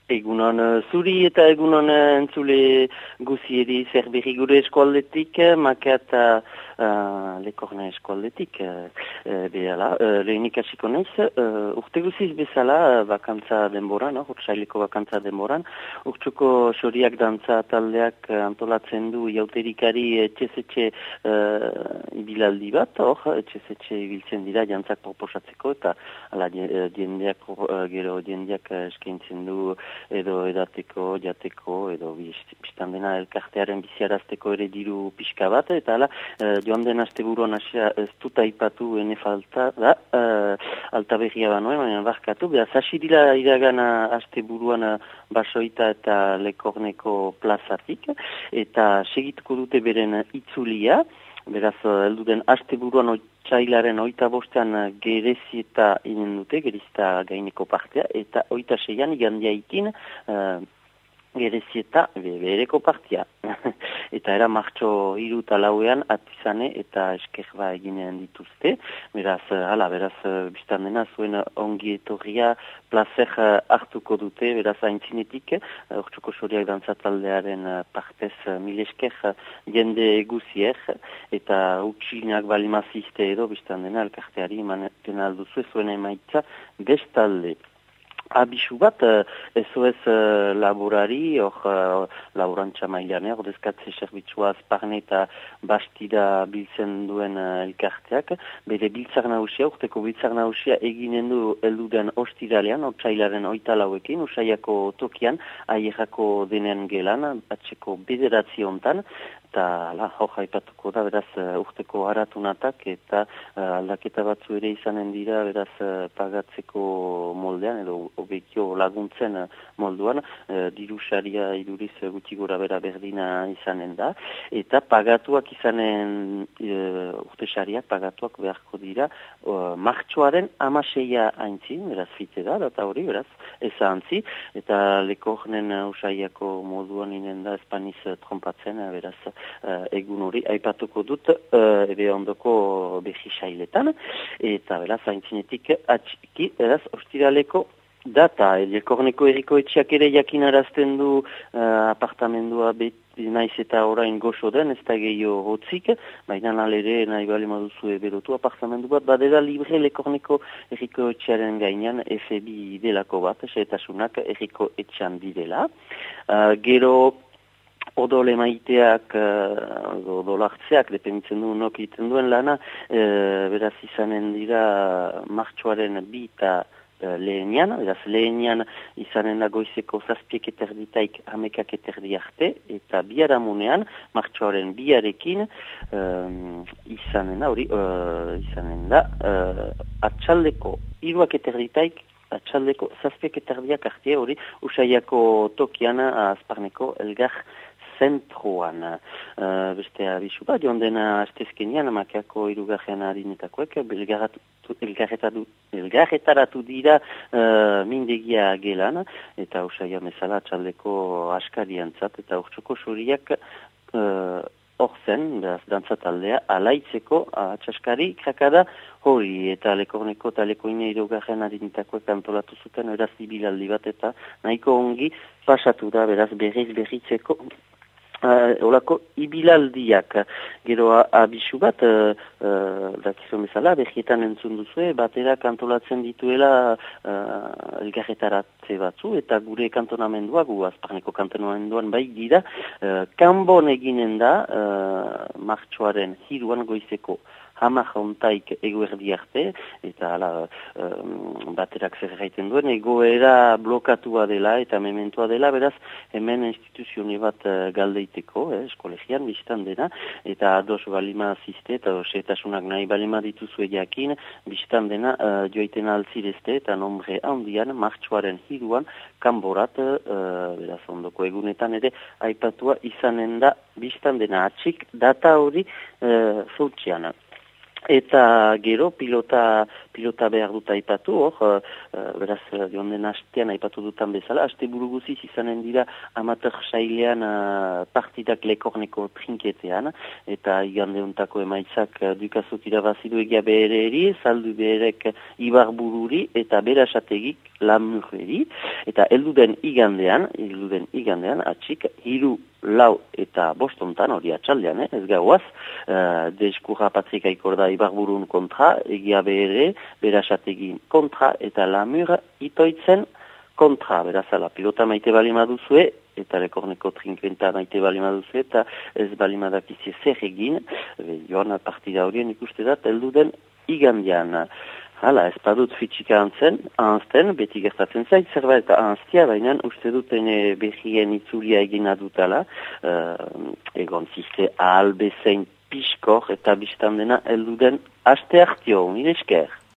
Egunon zuri eta egunon entzule guzieri zerberi gure eskualdetik, makat lekorna eskualdetik, behala, lehenik hasiko naiz, urte guziz bezala bakantza denboran, urtsaileko bakantza denboran, urtsuko soriak dantza taldeak antolatzen du jauterikari etxezetxe ibilaldi bat, etxezetxe ibiltzen dira jantzak proposatzeko, eta ala diendeak eskaintzen du edo edateko, jateko, edo biztan dena elkartearen biziarazteko ere diru pixka bat, eta ala, joan den asteburuan asia ez dut aipatu ene falta da, alta berria banoen, baina barkatu, beraz, hasi dira iragana asteburuan basoita eta lekorneko plazatik, eta segituko dute beren itzulia, beraz, helduden asteburuan otsailaren 25 gerezieta inen dute, gerizta gaineko partea, eta 26an igandiaikin gerezieta bereko partia. Eta era martxo 3 eta 4 atizane eta eskerba eginen dituzte. Beraz, biztan dena zuen ongi etorria placer hartuko dute, beraz haintzinetik, urtsuko soriak dantzataldearen partez mil esker jende guzier, eta utxinak balimazizte edo, biztan dena elkarteari manetan alduzue zuen emaitza bestalde. Abisu bat, SOS laborari, laborantza mailan, ordezkatze zerbitzua azparne eta bastida biltzen duen elkarteak, bere biltzar nagusia, urteko biltzar nagusia eginen du elduden ostiralean, otsailaren 24ekin, Usaiako tokian, aierrako denen gelan, atzeko 9 hontan, eta hor haipatuko da, beraz, urteko haratunatak eta aldaketa batzu ere izanen dira, beraz, pagatzeko moldean, edo obekio laguntzen molduan, dirusaria iduriz guti gora bera berdina izanen da, eta pagatuak izanen, urtesariak pagatuak beharko dira, martxoaren 16 haintzi, beraz, fite da, data hori, beraz, eza hantzi, eta lekornen Usaiako moduan inen da, espaniz trompatzen, beraz, egun hori aipatuko dut ebe ondoko behi sailetan, eta beraz haintzinetik atxiki, beraz, ostiraleko data, lekorneko eriko etxeak ere jakinarazten du apartamendua naiz eta orain goxo den, ez da gehiago hotzik, baina nalere nahi bali maduzu berotu apartamendu bat, badera libre lekorneko eriko etxearen gainean FBI delako bat, setasunak eriko etxean direla. Gero odol emaiteak, odolartzeak, dependitzen du nok egiten duen lana, beraz izanen dira martxoaren 2 eta lehenian, beraz lehenian izanen da goizeko 7 eterditaik 11 eterdi arte, eta biharamunean, martxoaren 2arekin, izanen da, atxaldeko 3 eterditaik, atxaldeko 7 eterdiak arte, hori Usaiako tokian azparneko elgar zentroan. Beste abisu bat, joan dena astezkenian, amakeako 3. harinetakoek, elgarretaratu dira mindegia gelan, eta Usaia mesala atxaldeko askariantzat, eta urtsuko soriak orzen, dantzataldea, alaitzeko atxaskari krakada hori, eta lekorneko eta lekoine 3. harinetakoek antolatu zuten, beraz ibilaldi bat, eta nahiko ongi pasatu da, beraz berritzeko olako ibilaldiak. Gero abisu bat, dakizun bezala, berrietan entzun duzue, batera kantolatzen dituela elgarretaratze batzu, eta gure kantonamendua, gu azparneko kantonamenduan bai dira, kanbon eginen da, martxoaren 3 goizeko 10 hontaik eguerdi arte, eta baterak zer gaiten duen, egoera blokatua dela eta mementoa dela, beraz, hemen instituzione bat galdeiteko, eskolegian, biztan dena, eta ados balima azizte, eta setasunak nahi balima dituzue jakin, biztan dena joiten altzirezte, eta nombre handian, martxoaren 3 kanborat, beraz, ondoko egunetan ere, aipatua izanen da, biztan dena atxik, data hori zutxean. Eta gero pilota behar dut aipatu, beraz, jonden hastean aipatu dutan bezala, haste buru guziz izanen dira amateur sailean partidak lekorneko trinketean, eta igande untako emaitzak dukazut irabazidu egia behereri, saldu beherek ibarbururi, eta berasategik lamurreri, eta elduden igandean, atxik, 3, 4 eta 5 ontan, hori atxaldean, ez gauaz, Deskurra Patrika Ikorda Ibarburun kontra, egia behere, berasategin kontra, eta lamur itoitzen kontra, berazala, pilota maite balimaduzue, eta lekorneko trinkenta maite balimaduzue, eta ez balimadakizia zer egin, joan partida horien ikuste da, elduden igandean. Hala, ez badut fitxika anzten, beti gertatzen zait, zerbait eta anztia, baina uste duten behien itzulia egina dutala, egon ziste ahal bezein piskor eta biztan dena elduden aste hartio, nire esker.